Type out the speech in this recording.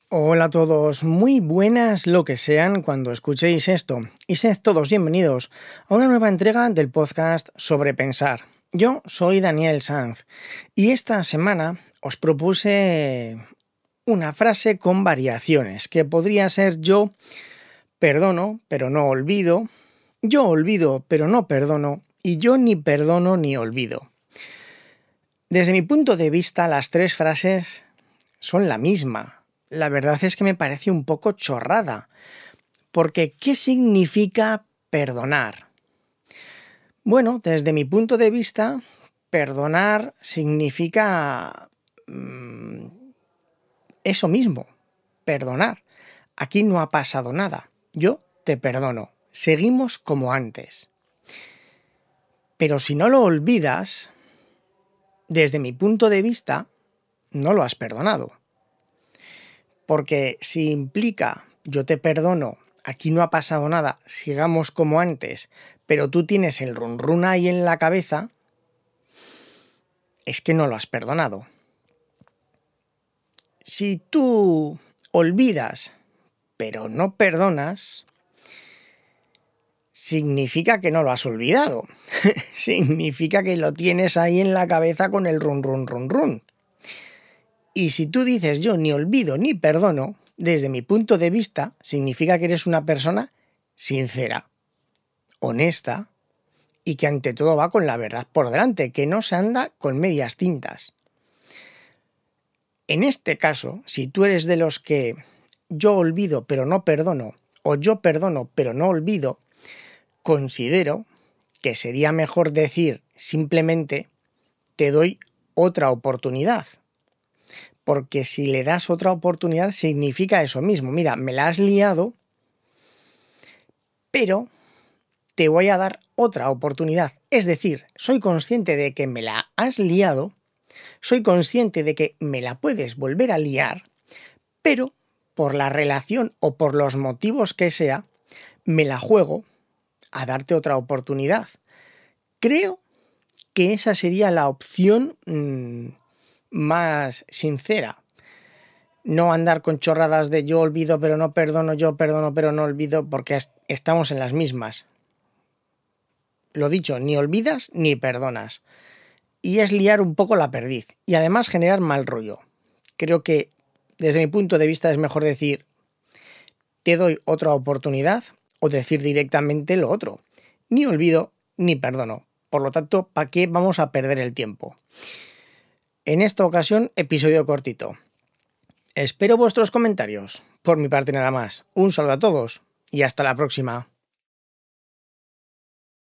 Hola a todos, muy buenas lo que sean cuando escuchéis esto y sed todos bienvenidos a una nueva entrega del podcast sobre pensar. Yo soy Daniel Sanz y esta semana os propuse una frase con variaciones que podría ser yo perdono pero no olvido, yo olvido pero no perdono y yo ni perdono ni olvido. Desde mi punto de vista las tres frases son la misma. La verdad es que me parece un poco chorrada, porque ¿qué significa perdonar? Bueno, desde mi punto de vista, perdonar significa eso mismo, perdonar. Aquí no ha pasado nada, yo te perdono, seguimos como antes. Pero si no lo olvidas, desde mi punto de vista, no lo has perdonado. Porque si implica yo te perdono, aquí no ha pasado nada, sigamos como antes, pero tú tienes el run run ahí en la cabeza, es que no lo has perdonado. Si tú olvidas, pero no perdonas, significa que no lo has olvidado. Significa que lo tienes ahí en la cabeza con el run run run run. Y si tú dices yo ni olvido ni perdono, desde mi punto de vista, significa que eres una persona sincera, honesta y que ante todo va con la verdad por delante, que no se anda con medias tintas. En este caso, si tú eres de los que yo olvido pero no perdono, o yo perdono pero no olvido, considero que sería mejor decir simplemente te doy otra oportunidad. Porque si le das otra oportunidad significa eso mismo. Mira, me la has liado, pero te voy a dar otra oportunidad. Es decir, soy consciente de que me la has liado, soy consciente de que me la puedes volver a liar, pero por la relación o por los motivos que sea, me la juego a darte otra oportunidad. Creo que esa sería la opción más sincera. No andar con chorradas de yo olvido pero no perdono, yo perdono pero no olvido, porque estamos en las mismas. Lo dicho, ni olvidas ni perdonas. Y es liar un poco la perdiz y además generar mal rollo. Creo que desde mi punto de vista es mejor decir te doy otra oportunidad o decir directamente lo otro. Ni olvido ni perdono. Por lo tanto, ¿para qué vamos a perder el tiempo? En esta ocasión, episodio cortito. Espero vuestros comentarios. Por mi parte nada más. Un saludo a todos y hasta la próxima.